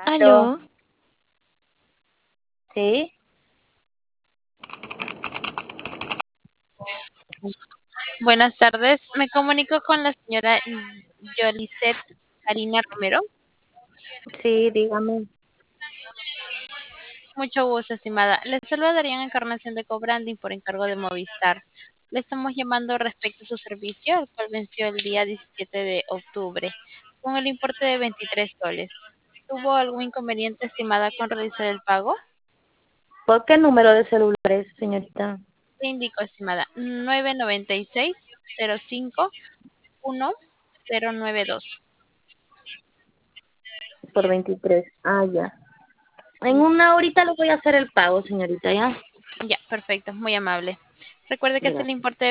Aló, Aló, sí, buenas tardes. Me comunico con la señora Yolisette Karina Romero. sí, dígame. Mucho gusto, estimada. Le saludaría en Encarnación de Cobranding por encargo de Movistar. Le estamos llamando respecto a su servicio, el cual venció el día 17 de octubre, con el importe de 23 soles. ¿Tuvo algún inconveniente, estimada, con realizar el pago? ¿Por qué número de celular es, señorita? Le indico, estimada, 996-05-1092. Por 23. Ah, ya. En una horita le voy a hacer el pago, señorita, ¿ya? Ya, perfecto, muy amable. Recuerde que es el Gracias. importe